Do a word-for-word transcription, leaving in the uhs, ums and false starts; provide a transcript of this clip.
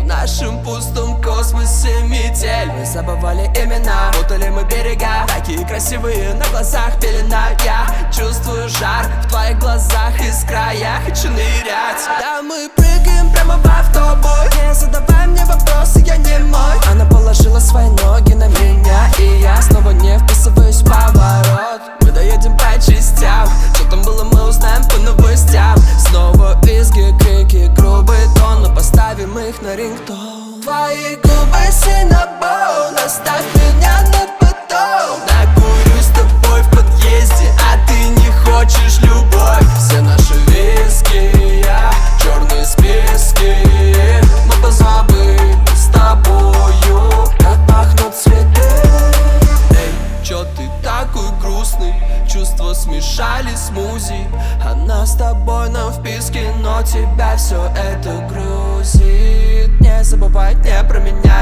В нашем пустом космосе метель. Мы забывали имена, путали мы берега. Такие красивые, на глазах пелена. Я чувствую жар в твоих глазах, искра, я хочу нырять. Да, мы прыгаем прямо в автобус. Не задавай мне вопросы, я не мой. Она положила свои ноги на меня, и я снова не вписываюсь в поворот. Мы доедем по частям, что там было, мы узнаем по новостям. Снова визги, крики, грубый тон, но поставим их на рингтон. Твои губы синабон, оставь меня на потом. Накурюсь с тобой в подъезде, а ты не хочешь любовь. Все наши виски, я, черные списки. Мы позабыли с тобою, как пахнут цветы. Эй, чё ты такой грустный? Чувства смешали смузи. Она с тобой на вписке, но тебя все это грузит. Не забывай не про меня.